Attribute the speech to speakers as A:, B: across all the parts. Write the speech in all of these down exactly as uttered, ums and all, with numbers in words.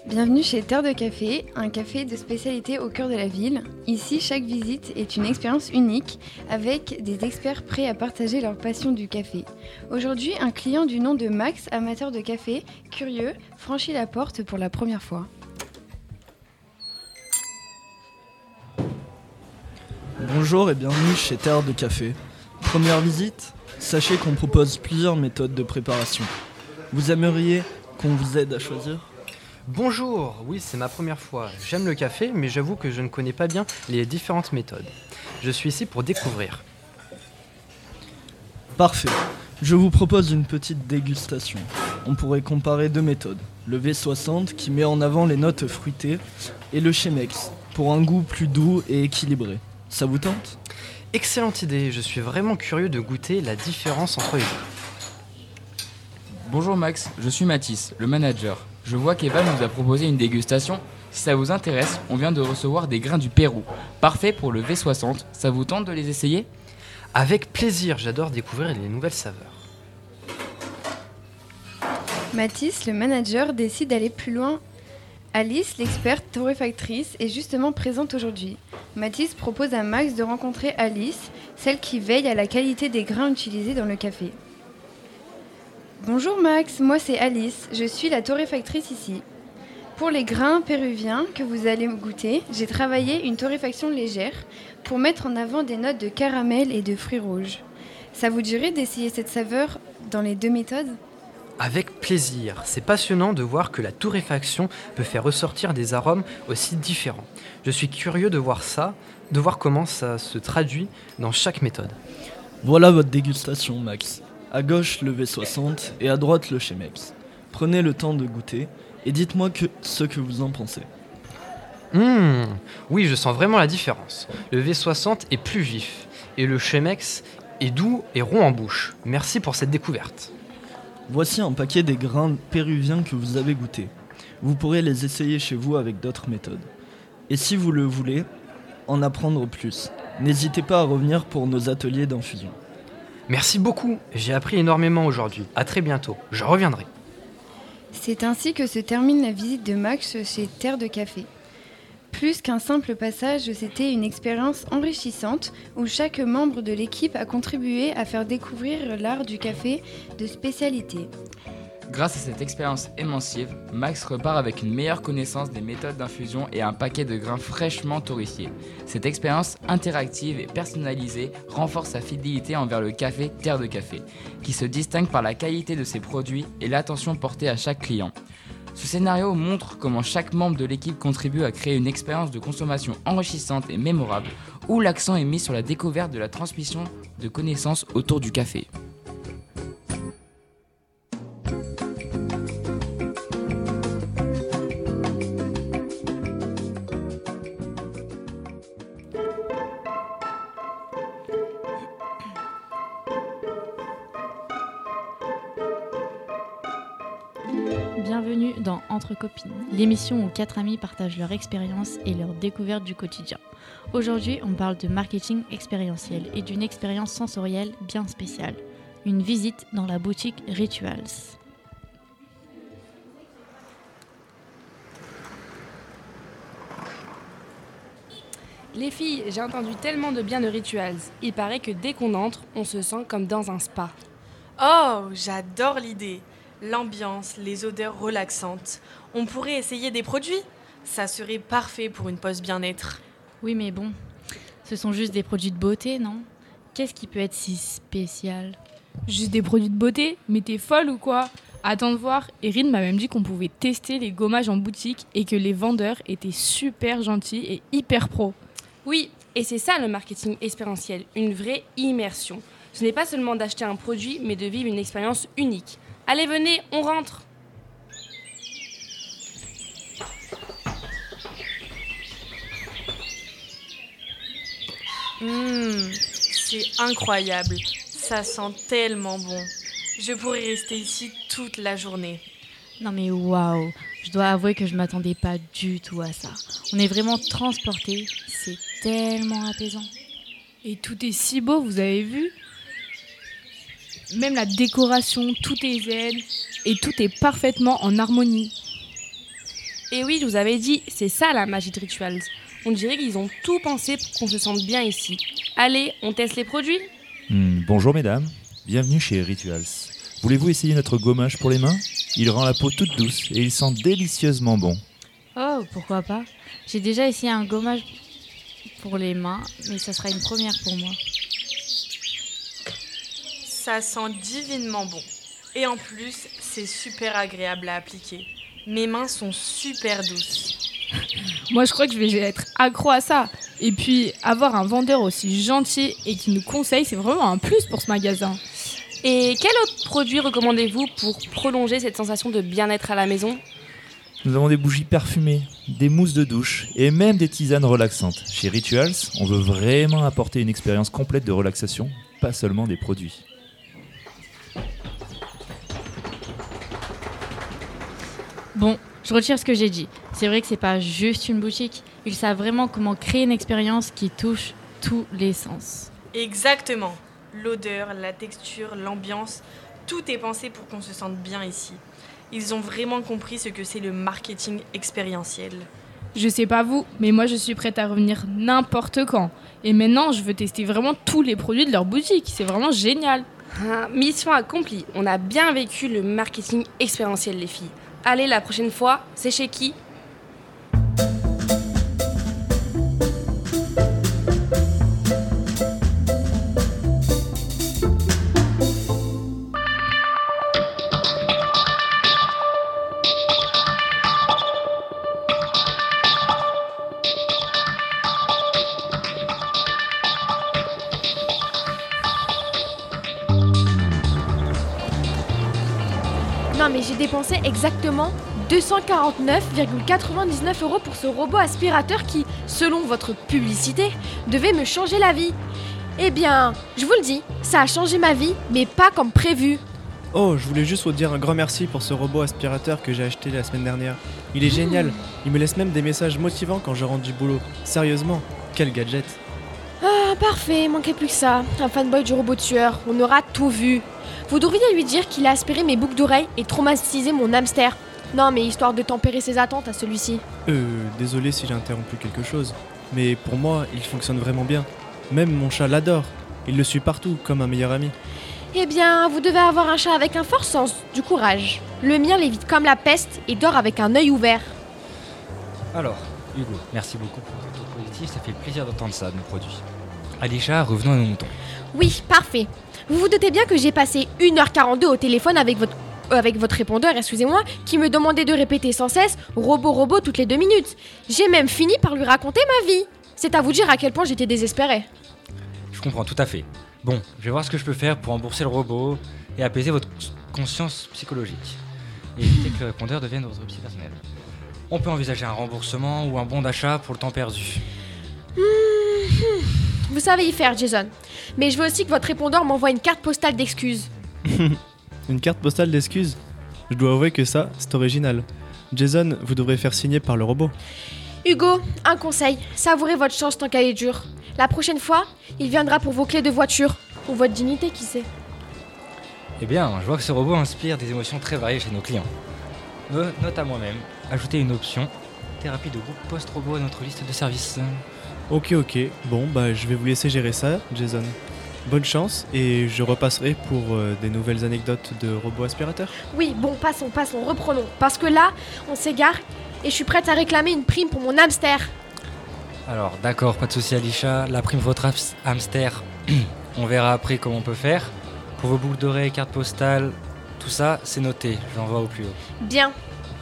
A: Bienvenue chez Terre de Café, un café de spécialité au cœur de la ville. Ici, chaque visite est une expérience unique avec des experts prêts à partager leur passion du café. Aujourd'hui, un client du nom de Max, amateur de café, curieux, franchit la porte pour la première fois.
B: Bonjour et bienvenue chez Terre de Café. Première visite, sachez qu'on propose plusieurs méthodes de préparation. Vous aimeriez qu'on vous aide à choisir ?
C: Bonjour, oui c'est ma première fois. J'aime le café mais j'avoue que je ne connais pas bien les différentes méthodes. Je suis ici pour découvrir.
B: Parfait. Je vous propose une petite dégustation. On pourrait comparer deux méthodes. Le V soixante qui met en avant les notes fruitées et le Chemex pour un goût plus doux et équilibré. Ça vous tente ?
C: Excellente idée, je suis vraiment curieux de goûter la différence entre les deux.
D: Bonjour Max, je suis Mathis, le manager. Je vois qu'Evan nous a proposé une dégustation. Si ça vous intéresse, on vient de recevoir des grains du Pérou. Parfait pour le V soixante, ça vous tente de les essayer ?
C: Avec plaisir, j'adore découvrir les nouvelles saveurs.
A: Mathis, le manager, décide d'aller plus loin. Alice, l'experte torréfactrice, est justement présente aujourd'hui. Mathis propose à Max de rencontrer Alice, celle qui veille à la qualité des grains utilisés dans le café. Bonjour Max, moi c'est Alice, je suis la torréfactrice ici. Pour les grains péruviens que vous allez goûter, j'ai travaillé une torréfaction légère pour mettre en avant des notes de caramel et de fruits rouges. Ça vous dirait d'essayer cette saveur dans les deux méthodes ?
C: Avec plaisir, c'est passionnant de voir que la torréfaction peut faire ressortir des arômes aussi différents. Je suis curieux de voir ça, de voir comment ça se traduit dans chaque méthode.
B: Voilà votre dégustation, Max. À gauche le V soixante et à droite le Chemex. Prenez le temps de goûter et dites-moi que, ce que vous en pensez.
C: Mmh, oui, je sens vraiment la différence. Le V soixante est plus vif et le Chemex est doux et rond en bouche. Merci pour cette découverte.
B: Voici un paquet des grains péruviens que vous avez goûtés. Vous pourrez les essayer chez vous avec d'autres méthodes. Et si vous le voulez, en apprendre plus, n'hésitez pas à revenir pour nos ateliers d'infusion.
C: Merci beaucoup, j'ai appris énormément aujourd'hui. À très bientôt, je reviendrai.
A: C'est ainsi que se termine la visite de Max chez Terre de Café. Plus qu'un simple passage, c'était une expérience enrichissante où chaque membre de l'équipe a contribué à faire découvrir l'art du café de spécialité.
D: Grâce à cette expérience immersive, Max repart avec une meilleure connaissance des méthodes d'infusion et un paquet de grains fraîchement torréfiés. Cette expérience interactive et personnalisée renforce sa fidélité envers le café Terre de Café, qui se distingue par la qualité de ses produits et l'attention portée à chaque client. Ce scénario montre comment chaque membre de l'équipe contribue à créer une expérience de consommation enrichissante et mémorable, où l'accent est mis sur la découverte de la transmission de connaissances autour du café.
E: Bienvenue dans Entre Copines, l'émission où quatre amis partagent leur expérience et leur découverte du quotidien. Aujourd'hui, on parle de marketing expérientiel et d'une expérience sensorielle bien spéciale, une visite dans la boutique Rituals.
F: Les filles, j'ai entendu tellement de bien de Rituals. Il paraît que dès qu'on entre, on se sent comme dans un spa.
G: Oh, j'adore l'idée. L'ambiance, les odeurs relaxantes. On pourrait essayer des produits. Ça serait parfait pour une pause bien-être.
E: Oui, mais bon, ce sont juste des produits de beauté, non ? Qu'est-ce qui peut être si spécial ?
F: Juste des produits de beauté ? Mais t'es folle ou quoi ? Attends de voir, Erin m'a même dit qu'on pouvait tester les gommages en boutique et que les vendeurs étaient super gentils et hyper pros. Oui, et c'est ça le marketing expérientiel, une vraie immersion. Ce n'est pas seulement d'acheter un produit, mais de vivre une expérience unique. Allez, venez, on rentre.
G: Mmh, c'est incroyable. Ça sent tellement bon. Je pourrais rester ici toute la journée.
E: Non mais waouh, je dois avouer que je m'attendais pas du tout à ça. On est vraiment transportés, c'est tellement apaisant.
F: Et tout est si beau, vous avez vu ? Même la décoration, tout est zen et tout est parfaitement en harmonie.
H: Et oui, je vous avais dit, c'est ça la magie de Rituals. On dirait qu'ils ont tout pensé pour qu'on se sente bien ici. Allez, on teste les produits ?
I: Hmm, bonjour mesdames, bienvenue chez Rituals. Voulez-vous essayer notre gommage pour les mains ? Il rend la peau toute douce et il sent délicieusement bon.
E: Oh, pourquoi pas ? J'ai déjà essayé un gommage pour les mains, mais ça sera une première pour moi.
G: Ça sent divinement bon. Et en plus, c'est super agréable à appliquer. Mes mains sont super douces.
F: Moi, je crois que je vais être accro à ça. Et puis, avoir un vendeur aussi gentil et qui nous conseille, c'est vraiment un plus pour ce magasin.
H: Et quel autre produit recommandez-vous pour prolonger cette sensation de bien-être à la maison ?
I: Nous avons des bougies parfumées, des mousses de douche et même des tisanes relaxantes. Chez Rituals, on veut vraiment apporter une expérience complète de relaxation, pas seulement des produits.
E: Bon, je retire ce que j'ai dit. C'est vrai que c'est pas juste une boutique. Ils savent vraiment comment créer une expérience qui touche tous les sens.
G: Exactement. L'odeur, la texture, l'ambiance, tout est pensé pour qu'on se sente bien ici. Ils ont vraiment compris ce que c'est le marketing expérientiel.
F: Je sais pas vous, mais moi je suis prête à revenir n'importe quand. Et maintenant, je veux tester vraiment tous les produits de leur boutique. C'est vraiment génial.
H: Ah, mission accomplie. On a bien vécu le marketing expérientiel, les filles. Allez, la prochaine fois, c'est chez qui ?
J: Non mais j'ai dépensé exactement deux cent quarante-neuf virgule quatre-vingt-dix-neuf euros pour ce robot aspirateur qui, selon votre publicité, devait me changer la vie. Eh bien, je vous le dis, ça a changé ma vie, mais pas comme prévu.
K: Oh, je voulais juste vous dire un grand merci pour ce robot aspirateur que j'ai acheté la semaine dernière. Il est génial, il me laisse même des messages motivants quand je rentre du boulot. Sérieusement, quel gadget.
J: Ah, parfait, manquait plus que ça. Un fanboy du robot tueur, on aura tout vu. Vous devriez lui dire qu'il a aspiré mes boucles d'oreilles et traumatisé mon hamster. Non, mais histoire de tempérer ses attentes à celui-ci.
K: Euh, désolé si j'ai interrompu quelque chose, mais pour moi, il fonctionne vraiment bien. Même mon chat l'adore. Il le suit partout, comme un meilleur ami.
J: Eh bien, vous devez avoir un chat avec un fort sens du courage. Le mien l'évite comme la peste et dort avec un œil ouvert.
L: Alors, Hugo, merci beaucoup pour votre retour positif, ça fait plaisir d'entendre ça de nos produits. Alisha, revenons à nos moutons.
J: Oui, parfait. Vous vous doutez bien que j'ai passé une heure quarante-deux au téléphone avec votre, euh, avec votre répondeur, excusez-moi, qui me demandait de répéter sans cesse « robot, robot » toutes les deux minutes. J'ai même fini par lui raconter ma vie. C'est à vous dire à quel point j'étais désespérée.
L: Je comprends tout à fait. Bon, je vais voir ce que je peux faire pour rembourser le robot et apaiser votre conscience psychologique. Et éviter que le répondeur devienne votre psy personnel. On peut envisager un remboursement ou un bon d'achat pour le temps perdu.
J: Mmh, vous savez y faire, Jason. Mais je veux aussi que votre répondeur m'envoie une carte postale d'excuses.
K: Une carte postale d'excuses ? Je dois avouer que ça, c'est original. Jason, vous devrez faire signer par le robot.
J: Hugo, un conseil, savourez votre chance tant qu'elle est dure. La prochaine fois, il viendra pour vos clés de voiture. Ou votre dignité, qui sait.
L: Eh bien, je vois que ce robot inspire des émotions très variées chez nos clients. Euh, note à moi-même, ajouter une option thérapie de groupe post-robot à notre liste de services.
K: Ok, ok. Bon, bah je vais vous laisser gérer ça, Jason. Bonne chance, et je repasserai pour euh, des nouvelles anecdotes de robots aspirateurs.
J: Oui, bon, passons, passons, reprenons. Parce que là, on s'égare, et je suis prête à réclamer une prime pour mon hamster.
L: Alors, d'accord, pas de souci, Alisha. La prime votre hams- hamster, on verra après comment on peut faire. Pour vos boucles d'oreilles, cartes postales, tout ça, c'est noté. J'envoie au plus haut.
J: Bien.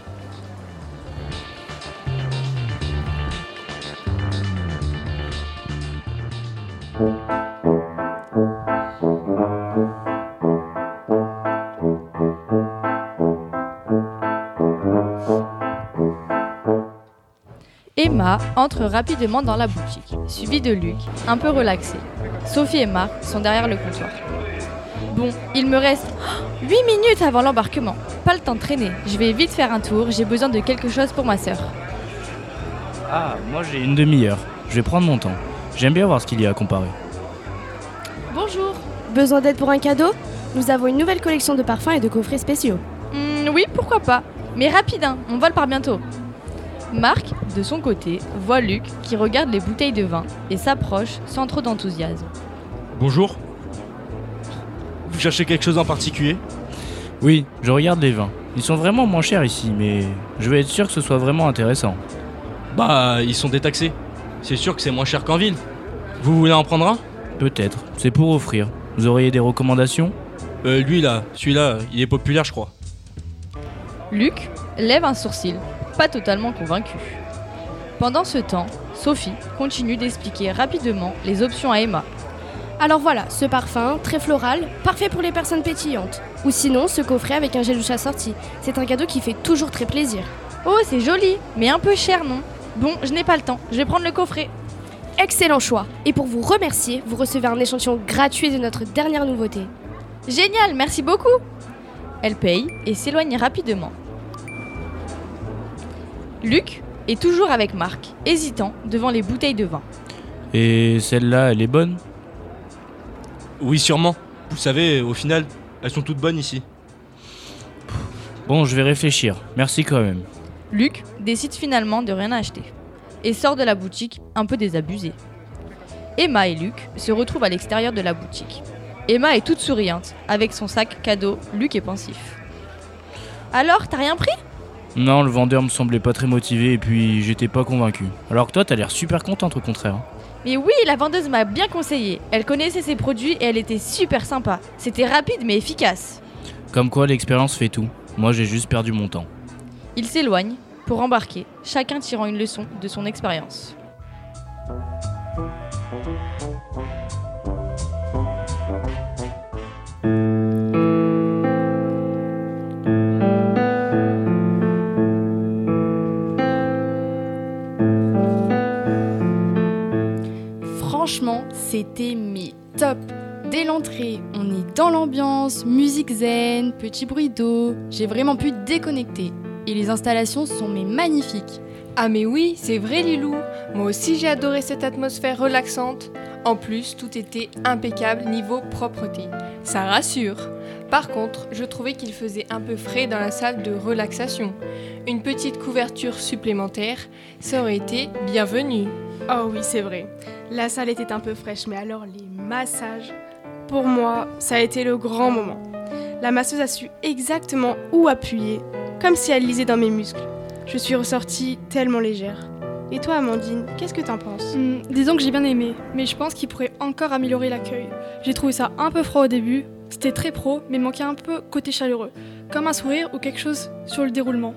E: Emma entre rapidement dans la boutique, suivie de Luc, un peu relaxé. Sophie et Marc sont derrière le comptoir. Bon, il me reste huit minutes avant l'embarquement. Pas le temps de traîner. Je vais vite faire un tour, j'ai besoin de quelque chose pour ma sœur.
M: Ah, moi j'ai une demi-heure. Je vais prendre mon temps. J'aime bien voir ce qu'il y a à comparer.
N: Bonjour. Besoin d'aide pour un cadeau ? Nous avons une nouvelle collection de parfums et de coffrets spéciaux.
E: Hmm, oui, pourquoi pas. Mais rapide, hein, mon vol part bientôt. Marc, de son côté, voit Luc qui regarde les bouteilles de vin et s'approche sans trop d'enthousiasme.
O: Bonjour. Vous cherchez quelque chose en particulier ?
M: Oui, je regarde les vins. Ils sont vraiment moins chers ici, mais je veux être sûr que ce soit vraiment intéressant.
O: Bah, ils sont détaxés. C'est sûr que c'est moins cher qu'en ville. Vous voulez en prendre un ?
M: Peut-être, c'est pour offrir. Vous auriez des recommandations ?
O: Euh, lui là, celui-là, il est populaire je crois.
E: Luc lève un sourcil, pas totalement convaincu. Pendant ce temps, Sophie continue d'expliquer rapidement les options à Emma.
N: Alors voilà, ce parfum, très floral, parfait pour les personnes pétillantes. Ou sinon, ce coffret avec un gel douche assorti. C'est un cadeau qui fait toujours très plaisir.
E: Oh, c'est joli, mais un peu cher, non ? Bon, je n'ai pas le temps, je vais prendre le coffret.
N: Excellent choix. Et pour vous remercier, vous recevez un échantillon gratuit de notre dernière nouveauté.
E: Génial, merci beaucoup. Elle paye et s'éloigne rapidement. Luc est toujours avec Marc, hésitant devant les bouteilles de vin.
M: Et celle-là, elle est bonne ?
O: Oui, sûrement. Vous savez, au final, elles sont toutes bonnes ici.
M: Bon, je vais réfléchir. Merci quand même.
E: Luc décide finalement de rien acheter et sort de la boutique un peu désabusé. Emma et Luc se retrouvent à l'extérieur de la boutique. Emma est toute souriante, avec son sac cadeau. Luc est pensif. Alors, t'as rien pris ?
M: Non, le vendeur me semblait pas très motivé et puis j'étais pas convaincu. Alors que toi, t'as l'air super contente au contraire.
E: Mais oui, la vendeuse m'a bien conseillé. Elle connaissait ses produits et elle était super sympa. C'était rapide mais efficace.
M: Comme quoi, l'expérience fait tout. Moi, j'ai juste perdu mon temps.
E: Ils s'éloignent pour embarquer, chacun tirant une leçon de son expérience.
A: Franchement, c'était mais top. Dès l'entrée, on est dans l'ambiance, musique zen, petit bruit d'eau. J'ai vraiment pu déconnecter. Et les installations sont mais magnifiques.
P: Ah mais oui, c'est vrai Lilou. Moi aussi j'ai adoré cette atmosphère relaxante. En plus, tout était impeccable niveau propreté. Ça rassure. Par contre, je trouvais qu'il faisait un peu frais dans la salle de relaxation. Une petite couverture supplémentaire, ça aurait été bienvenu.
Q: Oh oui, c'est vrai. La salle était un peu fraîche, mais alors les massages, pour moi, ça a été le grand moment. La masseuse a su exactement où appuyer, comme si elle lisait dans mes muscles. Je suis ressortie tellement légère. Et toi, Amandine, qu'est-ce que t'en penses ?
R: Hum, Disons que j'ai bien aimé, mais je pense qu'il pourrait encore améliorer l'accueil. J'ai trouvé ça un peu froid au début, c'était très pro, mais manquait un peu côté chaleureux, comme un sourire ou quelque chose sur le déroulement.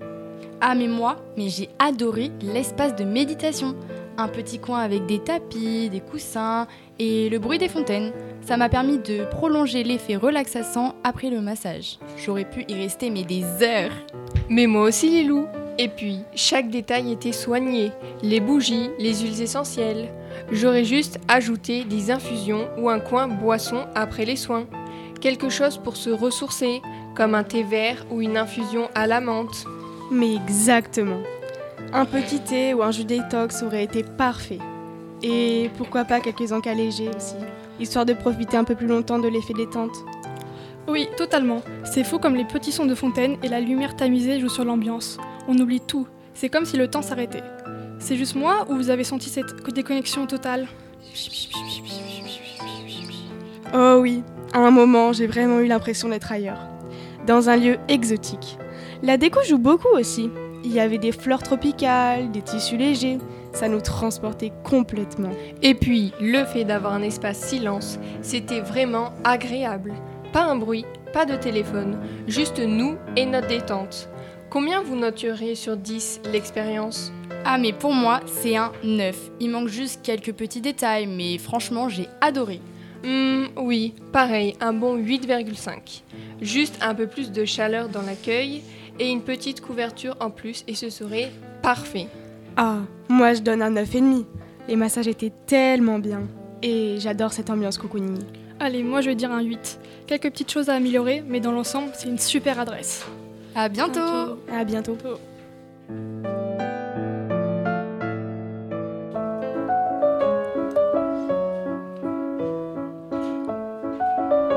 A: Ah mais moi, mais j'ai adoré l'espace de méditation. Un petit coin avec des tapis, des coussins et le bruit des fontaines. Ça m'a permis de prolonger l'effet relaxant après le massage. J'aurais pu y rester mais des heures.
P: Mais moi aussi Lilou. Et puis, chaque détail était soigné. Les bougies, les huiles essentielles. J'aurais juste ajouté des infusions ou un coin boisson après les soins. Quelque chose pour se ressourcer, comme un thé vert ou une infusion à la menthe.
Q: Mais exactement. Un petit thé ou un jus détox aurait été parfait. Et pourquoi pas quelques encas légers aussi, histoire de profiter un peu plus longtemps de l'effet détente.
R: Oui, totalement. C'est fou comme les petits sons de fontaine et la lumière tamisée jouent sur l'ambiance. On oublie tout. C'est comme si le temps s'arrêtait. C'est juste moi ou vous avez senti cette déconnexion totale ?
Q: Oh oui, à un moment, j'ai vraiment eu l'impression d'être ailleurs. Dans un lieu exotique. La déco joue beaucoup aussi. Il y avait des fleurs tropicales, des tissus légers. Ça nous transportait complètement.
P: Et puis, le fait d'avoir un espace silence, c'était vraiment agréable. Pas un bruit, pas de téléphone, juste nous et notre détente. Combien vous noteriez sur dix l'expérience ?
A: Ah mais pour moi, c'est un neuf. Il manque juste quelques petits détails, mais franchement, j'ai adoré.
P: Mmh, oui, pareil, un bon huit virgule cinq. Juste un peu plus de chaleur dans l'accueil et une petite couverture en plus et ce serait parfait.
Q: Ah, moi je donne un neuf virgule cinq. Les massages étaient tellement bien. Et j'adore cette ambiance cocooning.
R: Allez, moi je vais dire un huit. Quelques petites choses à améliorer, mais dans l'ensemble, c'est une super adresse.
A: À bientôt.
Q: Okay. À bientôt.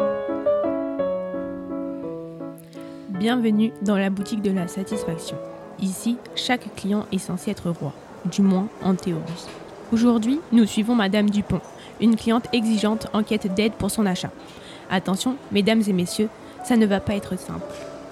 S: Bienvenue dans la boutique de la satisfaction.
H: Ici, chaque client est censé être roi, du moins en théorie. Aujourd'hui, nous suivons Madame Dupont, une cliente exigeante en quête d'aide pour son achat. Attention, mesdames et messieurs, ça ne va pas être simple.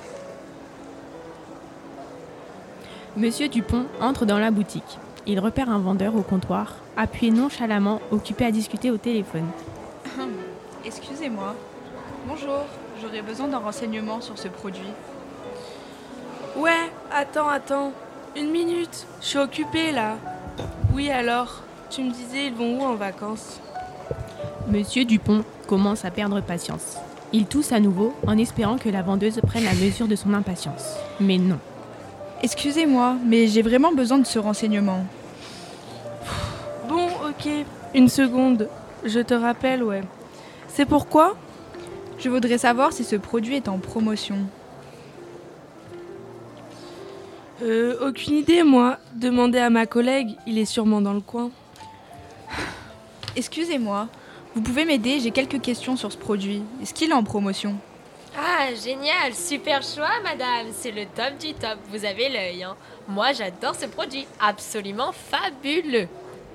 H: Monsieur Dupont entre dans la boutique. Il repère un vendeur au comptoir, appuyé nonchalamment, occupé à discuter au téléphone.
S: Excusez-moi. Bonjour, j'aurais besoin d'un renseignement sur ce produit.
G: Ouais, attends, attends. Une minute, je suis occupée là. Oui alors, tu me disais ils vont où en vacances?
H: Monsieur Dupont commence à perdre patience. Il tousse à nouveau en espérant que la vendeuse prenne la mesure de son impatience. Mais non.
S: Excusez-moi, mais j'ai vraiment besoin de ce renseignement.
G: Bon, ok. Une seconde. Je te rappelle, ouais. C'est pourquoi?
S: Je voudrais savoir si ce produit est en promotion.
G: Euh, aucune idée, moi. Demandez à ma collègue, il est sûrement dans le coin.
S: Excusez-moi, vous pouvez m'aider, j'ai quelques questions sur ce produit. Est-ce qu'il est en promotion?
J: Ah, génial, super choix, madame. C'est le top du top, vous avez l'œil. Hein. Moi, j'adore ce produit, absolument fabuleux.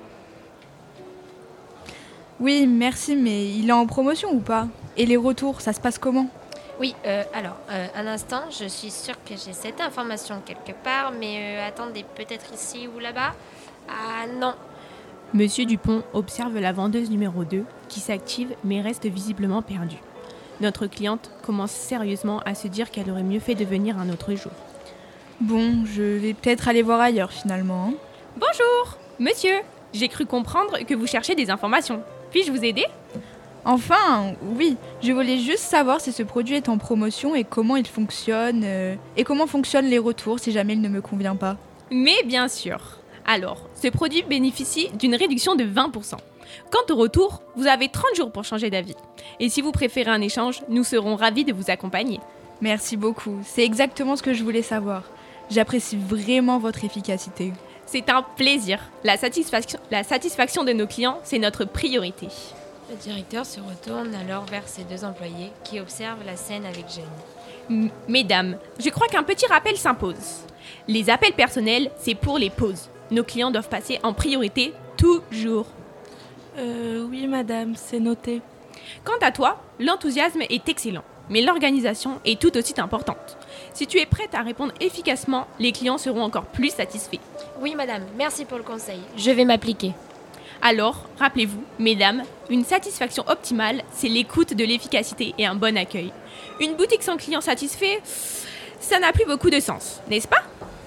S: Oui, merci, mais il est en promotion ou pas? Et les retours, ça se passe comment?
J: Oui, euh, alors, euh, un instant, je suis sûre que j'ai cette information quelque part, mais euh, attendez, peut-être ici ou là-bas? Ah non.
H: Monsieur Dupont observe la vendeuse numéro deux qui s'active mais reste visiblement perdue. Notre cliente commence sérieusement à se dire qu'elle aurait mieux fait de venir un autre jour.
S: Bon, je vais peut-être aller voir ailleurs finalement.
H: Bonjour, monsieur. J'ai cru comprendre que vous cherchez des informations. Puis-je vous aider?
S: Enfin, oui. Je voulais juste savoir si ce produit est en promotion et comment il fonctionne. Euh, et comment fonctionnent les retours si jamais il ne me convient pas.
H: Mais bien sûr. Alors, ce produit bénéficie d'une réduction de vingt pour cent. Quant au retour, vous avez trente jours pour changer d'avis. Et si vous préférez un échange, nous serons ravis de vous accompagner.
S: Merci beaucoup. C'est exactement ce que je voulais savoir. J'apprécie vraiment votre efficacité.
H: C'est un plaisir. La satisfaction, la satisfaction de nos clients, c'est notre priorité.
J: Le directeur se retourne alors vers ses deux employés qui observent la scène avec gêne.
H: M- Mesdames, je crois qu'un petit rappel s'impose. Les appels personnels, c'est pour les pauses. Nos clients doivent passer en priorité toujours.
G: Euh, oui, madame, c'est noté.
H: Quant à toi, l'enthousiasme est excellent, mais l'organisation est tout aussi importante. Si tu es prête à répondre efficacement, les clients seront encore plus satisfaits.
J: Oui, madame, merci pour le conseil. Je vais m'appliquer.
H: Alors, rappelez-vous, mesdames, une satisfaction optimale, c'est l'écoute de l'efficacité et un bon accueil. Une boutique sans client satisfait, ça n'a plus beaucoup de sens, n'est-ce pas?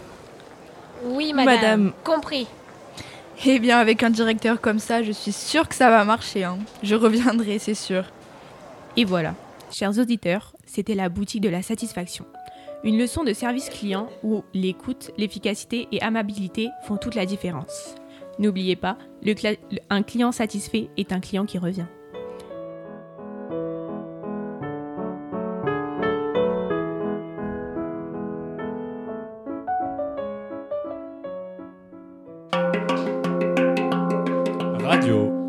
J: Oui, madame.
S: Madame.
J: Compris.
S: Eh bien, avec un directeur comme ça, je suis sûre que ça va marcher. Hein. Je reviendrai, c'est sûr.
H: Et voilà, chers auditeurs, c'était la boutique de la satisfaction. Une leçon de service client où l'écoute, l'efficacité et amabilité font toute la différence. N'oubliez pas, le cla- un client satisfait est un client qui revient.
I: Radio